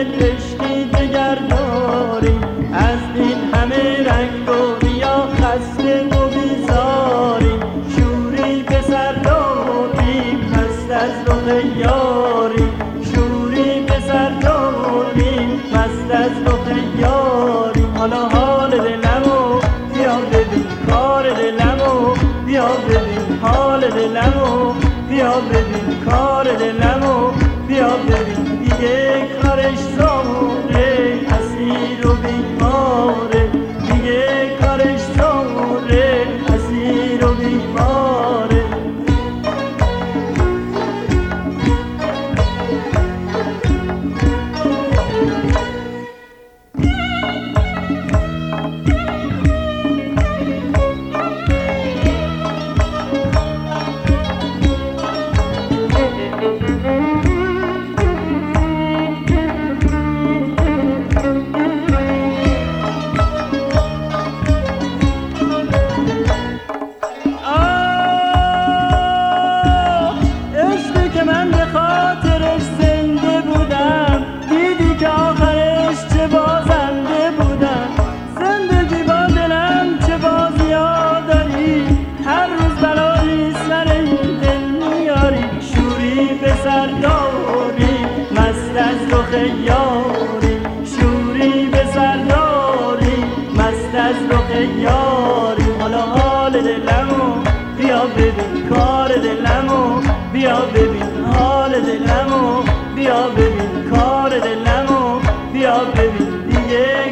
دل عشقی دگر داریم، از این همه رنگ و ریا خسته و بیزاریم. شوری به سر داریم مست از رخ یاریم، شوری به سر داریم مست از رخ یاریم. حالا حال دلمو بیا ببین، کار دلمو بیا ببین، حال دلمو بیا ببین، کار دلمو بیا ببین. دیگه کارش زوره اسیر و بیماره، دیگه کارش زوره اسیر و بیماره. سرداری مست از رخ یاری، شوری به سرداری مست از رخ یاری. حالا حال دلمو بیا ببین، کار دلمو بیا ببین، حال دلمو بیا ببین، کار دلمو بیا ببین. دیگه